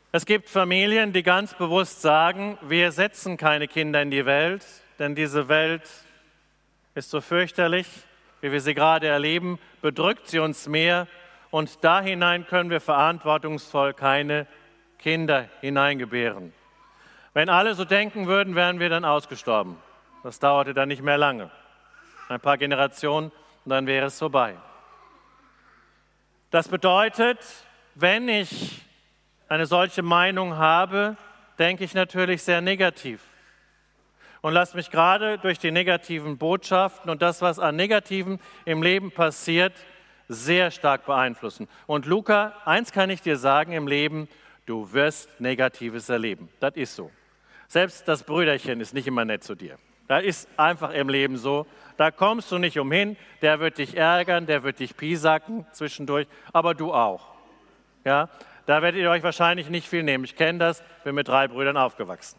Es gibt Familien, die ganz bewusst sagen, wir setzen keine Kinder in die Welt, denn diese Welt ist so fürchterlich, wie wir sie gerade erleben, bedrückt sie uns mehr und da hinein können wir verantwortungsvoll keine Kinder hineingebären. Wenn alle so denken würden, wären wir dann ausgestorben. Das dauerte dann nicht mehr lange. Ein paar Generationen und dann wäre es vorbei. Das bedeutet, wenn ich eine solche Meinung habe, denke ich natürlich sehr negativ. Und lasse mich gerade durch die negativen Botschaften und das, was an Negativen im Leben passiert, sehr stark beeinflussen. Und Luca, eins kann ich dir sagen im Leben, du wirst Negatives erleben. Das ist so. Selbst das Brüderchen ist nicht immer nett zu dir. Das ist einfach im Leben so. Da kommst du nicht umhin, der wird dich ärgern, der wird dich piesacken zwischendurch, aber du auch. Ja? Da werdet ihr euch wahrscheinlich nicht viel nehmen. Ich kenne das, bin mit 3 Brüdern aufgewachsen.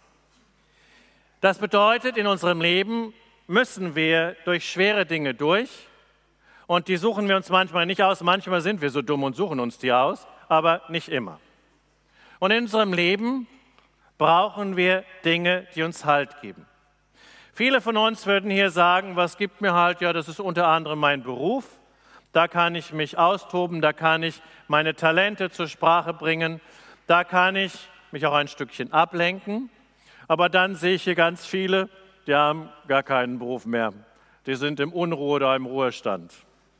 Das bedeutet, in unserem Leben müssen wir durch schwere Dinge durch und die suchen wir uns manchmal nicht aus. Manchmal sind wir so dumm und suchen uns die aus, aber nicht immer. Und in unserem Leben brauchen wir Dinge, die uns Halt geben. Viele von uns würden hier sagen, was gibt mir Halt? Ja, das ist unter anderem mein Beruf. Da kann ich mich austoben, da kann ich meine Talente zur Sprache bringen, da kann ich mich auch ein Stückchen ablenken. Aber dann sehe ich hier ganz viele, die haben gar keinen Beruf mehr. Die sind im Unruhe oder im Ruhestand.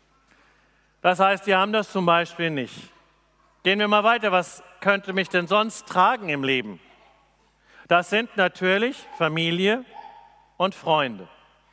Das heißt, die haben das zum Beispiel nicht. Gehen wir mal weiter. Was könnte mich denn sonst tragen im Leben? Das sind natürlich Familie und Freunde.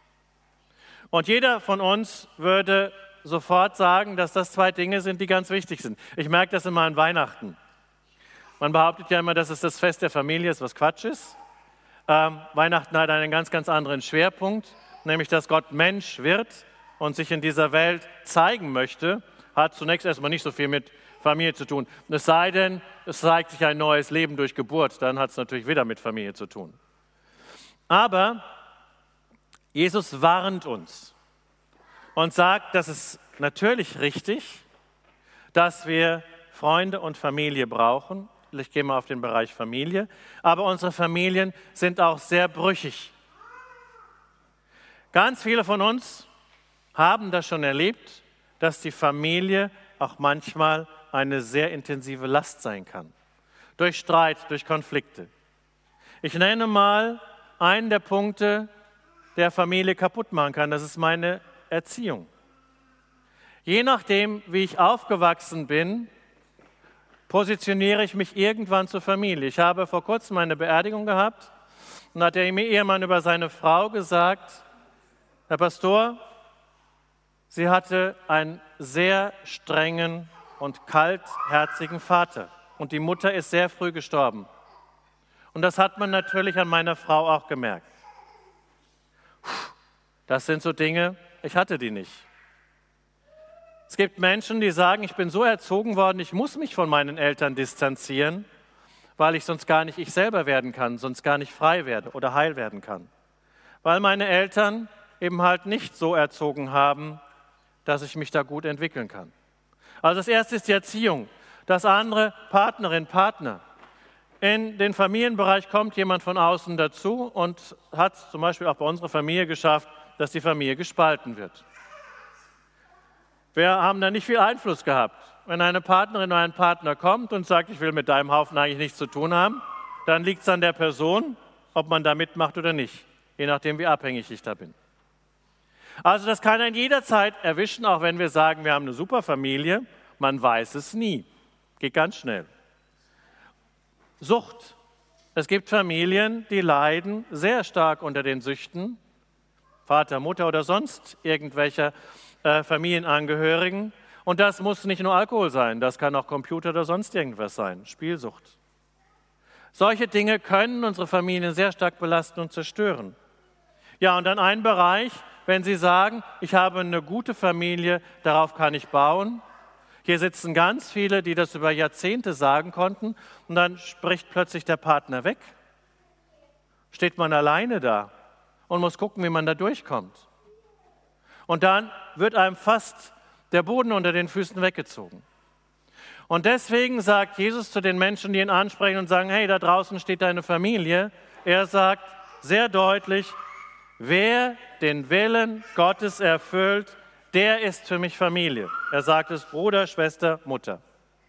Und jeder von uns würde sofort sagen, dass das 2 Dinge sind, die ganz wichtig sind. Ich merke das immer an Weihnachten. Man behauptet ja immer, dass es das Fest der Familie ist, was Quatsch ist. Weihnachten hat einen ganz, ganz anderen Schwerpunkt, nämlich dass Gott Mensch wird und sich in dieser Welt zeigen möchte, hat zunächst erstmal nicht so viel mit Familie zu tun. Es sei denn, es zeigt sich ein neues Leben durch Geburt, dann hat es natürlich wieder mit Familie zu tun. Aber Jesus warnt uns und sagt, dass es natürlich richtig, dass wir Freunde und Familie brauchen. Ich gehe mal auf den Bereich Familie. Aber unsere Familien sind auch sehr brüchig. Ganz viele von uns haben das schon erlebt, dass die Familie auch manchmal eine sehr intensive Last sein kann. Durch Streit, durch Konflikte. Ich nenne mal einen der Punkte, der Familie kaputt machen kann. Das ist meine Erziehung. Je nachdem, wie ich aufgewachsen bin, positioniere ich mich irgendwann zur Familie. Ich habe vor kurzem eine Beerdigung gehabt und hat der Ehemann über seine Frau gesagt, Herr Pastor, sie hatte einen sehr strengen und kaltherzigen Vater und die Mutter ist sehr früh gestorben. Und das hat man natürlich an meiner Frau auch gemerkt. Das sind so Dinge, ich hatte die nicht. Es gibt Menschen, die sagen, ich bin so erzogen worden, ich muss mich von meinen Eltern distanzieren, weil ich sonst gar nicht ich selber werden kann, sonst gar nicht frei werde oder heil werden kann. Weil meine Eltern eben halt nicht so erzogen haben, dass ich mich da gut entwickeln kann. Also das erste ist die Erziehung. Das andere, Partnerin, Partner. In den Familienbereich kommt jemand von außen dazu und hat zum Beispiel auch bei unserer Familie geschafft, dass die Familie gespalten wird. Wir haben da nicht viel Einfluss gehabt. Wenn eine Partnerin oder ein Partner kommt und sagt, ich will mit deinem Haufen eigentlich nichts zu tun haben, dann liegt es an der Person, ob man da mitmacht oder nicht, je nachdem, wie abhängig ich da bin. Also das kann einen jederzeit erwischen, auch wenn wir sagen, wir haben eine super Familie, man weiß es nie. Geht ganz schnell. Sucht. Es gibt Familien, die leiden sehr stark unter den Süchten, Vater, Mutter oder sonst irgendwelcher Familienangehörigen. Und das muss nicht nur Alkohol sein, das kann auch Computer oder sonst irgendwas sein, Spielsucht. Solche Dinge können unsere Familien sehr stark belasten und zerstören. Ja, und dann ein Bereich, wenn Sie sagen, ich habe eine gute Familie, darauf kann ich bauen. Hier sitzen ganz viele, die das über Jahrzehnte sagen konnten und dann spricht plötzlich der Partner weg. Steht man alleine da und muss gucken, wie man da durchkommt. Und dann wird einem fast der Boden unter den Füßen weggezogen. Und deswegen sagt Jesus zu den Menschen, die ihn ansprechen und sagen, hey, da draußen steht deine Familie. Er sagt sehr deutlich, wer den Willen Gottes erfüllt, der ist für mich Familie. Er sagt es Bruder, Schwester, Mutter.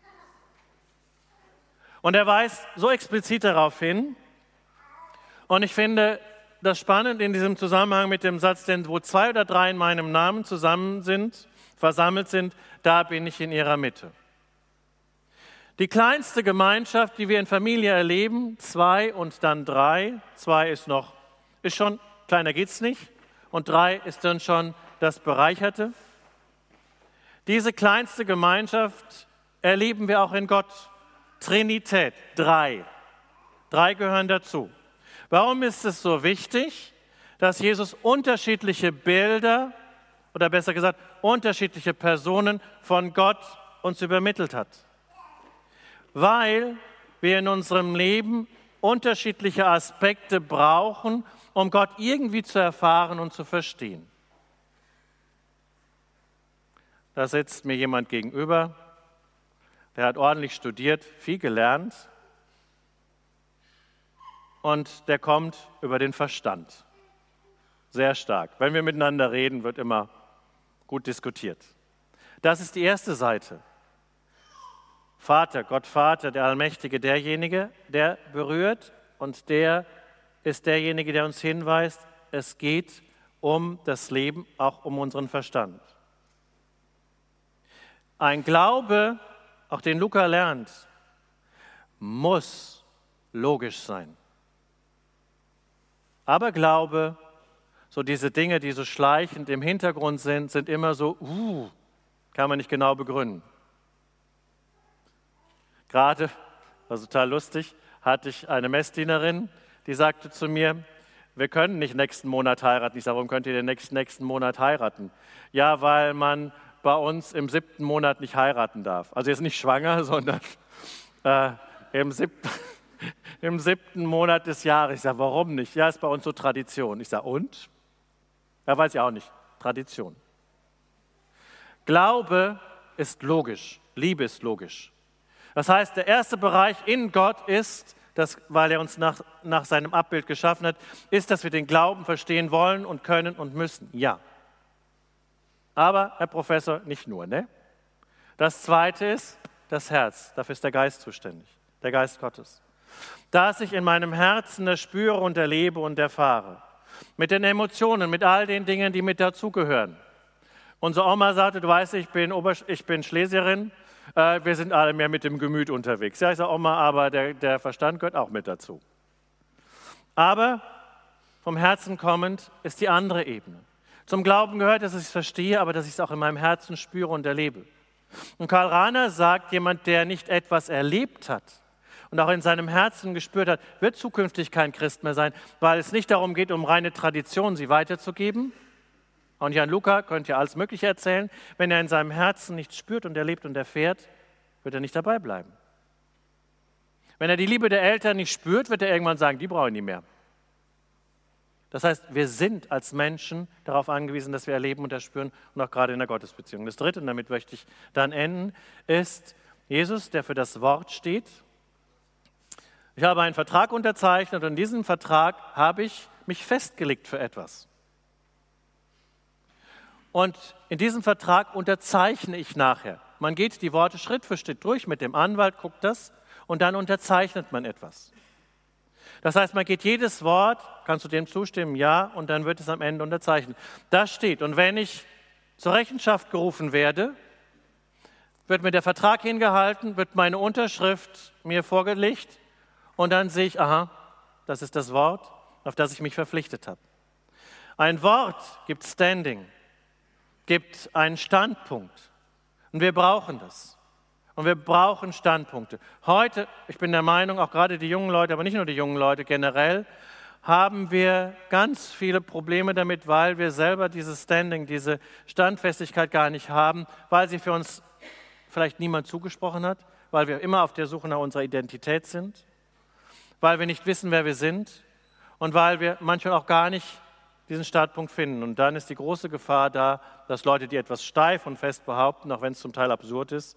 Und er weist so explizit darauf hin. Und ich finde das spannend in diesem Zusammenhang mit dem Satz, denn wo 2 oder 3 in meinem Namen versammelt sind, da bin ich in ihrer Mitte. Die kleinste Gemeinschaft, die wir in Familie erleben, 2 und dann 3. 2 ist schon, kleiner geht's nicht. Und 3 ist dann schon das Bereicherte. Diese kleinste Gemeinschaft erleben wir auch in Gott. Trinität, 3. 3 gehören dazu. Warum ist es so wichtig, dass Jesus unterschiedliche Bilder oder besser gesagt unterschiedliche Personen von Gott uns übermittelt hat? Weil wir in unserem Leben unterschiedliche Aspekte brauchen, um Gott irgendwie zu erfahren und zu verstehen. Da sitzt mir jemand gegenüber, der hat ordentlich studiert, viel gelernt und der kommt über den Verstand. Sehr stark. Wenn wir miteinander reden, wird immer gut diskutiert. Das ist die erste Seite. Vater, Gott Vater, der Allmächtige, derjenige, der berührt und der ist derjenige, der uns hinweist, es geht um das Leben, auch um unseren Verstand. Ein Glaube, auch den Luca lernt, muss logisch sein. Aber Glaube, so diese Dinge, die so schleichend im Hintergrund sind immer so, kann man nicht genau begründen. Gerade, war total lustig, hatte ich eine Messdienerin, die sagte zu mir, wir können nicht nächsten Monat heiraten. Ich sage, warum könnt ihr den nächsten Monat heiraten? Ja, weil man bei uns im 7. Monat nicht heiraten darf. Also jetzt nicht schwanger, sondern im 7. Monat des Jahres. Ich sage, warum nicht? Ja, ist bei uns so Tradition. Ich sage, und? Ja, weiß ich auch nicht. Tradition. Glaube ist logisch. Liebe ist logisch. Das heißt, der erste Bereich in Gott ist, weil er uns nach seinem Abbild geschaffen hat, ist, dass wir den Glauben verstehen wollen und können und müssen. Ja. Aber, Herr Professor, nicht nur, ne? Das Zweite ist das Herz. Dafür ist der Geist zuständig, der Geist Gottes. Dass ich in meinem Herzen das spüre und erlebe und erfahre. Mit den Emotionen, mit all den Dingen, die mit dazugehören. Unsere Oma sagte, du weißt, ich bin Schlesierin, wir sind alle mehr mit dem Gemüt unterwegs. Ja, ich sage Oma, aber der Verstand gehört auch mit dazu. Aber vom Herzen kommend ist die andere Ebene. Zum Glauben gehört, dass ich es verstehe, aber dass ich es auch in meinem Herzen spüre und erlebe. Und Karl Rahner sagt, jemand, der nicht etwas erlebt hat und auch in seinem Herzen gespürt hat, wird zukünftig kein Christ mehr sein, weil es nicht darum geht, um reine Tradition sie weiterzugeben. Und Jan Luca könnte ja alles Mögliche erzählen. Wenn er in seinem Herzen nichts spürt und erlebt und erfährt, wird er nicht dabei bleiben. Wenn er die Liebe der Eltern nicht spürt, wird er irgendwann sagen, die brauche ich nicht mehr. Das heißt, wir sind als Menschen darauf angewiesen, dass wir erleben und erspüren und auch gerade in der Gottesbeziehung. Das Dritte, und damit möchte ich dann enden, ist Jesus, der für das Wort steht. Ich habe einen Vertrag unterzeichnet und in diesem Vertrag habe ich mich festgelegt für etwas. Und in diesem Vertrag unterzeichne ich nachher. Man geht die Worte Schritt für Schritt durch mit dem Anwalt, guckt das und dann unterzeichnet man etwas. Das heißt, man geht jedes Wort, kannst du dem zustimmen, ja, und dann wird es am Ende unterzeichnet. Das steht. Und wenn ich zur Rechenschaft gerufen werde, wird mir der Vertrag hingehalten, wird meine Unterschrift mir vorgelegt und dann sehe ich, aha, das ist das Wort, auf das ich mich verpflichtet habe. Ein Wort gibt Standing, gibt einen Standpunkt und wir brauchen das. Und wir brauchen Standpunkte. Heute, ich bin der Meinung, auch gerade die jungen Leute, aber nicht nur die jungen Leute, generell haben wir ganz viele Probleme damit, weil wir selber dieses Standing, diese Standfestigkeit gar nicht haben, weil sie für uns vielleicht niemand zugesprochen hat, weil wir immer auf der Suche nach unserer Identität sind, weil wir nicht wissen, wer wir sind und weil wir manchmal auch gar nicht diesen Startpunkt finden. Und dann ist die große Gefahr da, dass Leute, die etwas steif und fest behaupten, auch wenn es zum Teil absurd ist,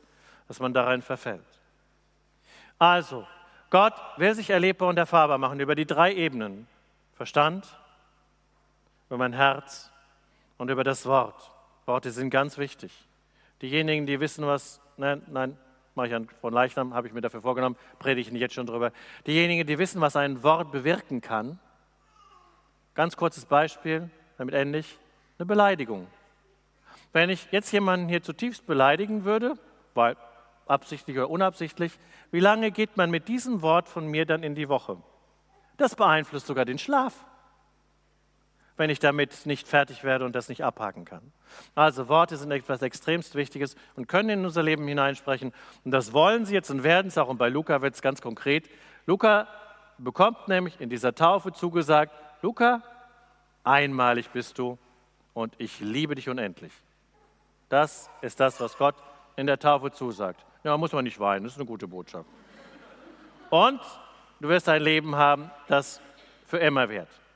dass man darein verfällt. Also, Gott will sich erlebbar und erfahrbar machen über die 3 Ebenen. Verstand, über mein Herz und über das Wort. Worte sind ganz wichtig. Diejenigen, die wissen, was, nein, mache ich von Leichnam, habe ich mir dafür vorgenommen, predige ich nicht jetzt schon drüber. Diejenigen, die wissen, was ein Wort bewirken kann, ganz kurzes Beispiel, damit ende ich, eine Beleidigung. Wenn ich jetzt jemanden hier zutiefst beleidigen würde, weil absichtlich oder unabsichtlich, wie lange geht man mit diesem Wort von mir dann in die Woche? Das beeinflusst sogar den Schlaf, wenn ich damit nicht fertig werde und das nicht abhaken kann. Also Worte sind etwas extremst Wichtiges und können in unser Leben hineinsprechen. Und das wollen sie jetzt und werden es auch. Und bei Luca wird es ganz konkret. Luca bekommt nämlich in dieser Taufe zugesagt, Luca, einmalig bist du und ich liebe dich unendlich. Das ist das, was Gott in der Taufe zusagt. Ja, muss man nicht weinen, das ist eine gute Botschaft. Und du wirst ein Leben haben, das für immer währt.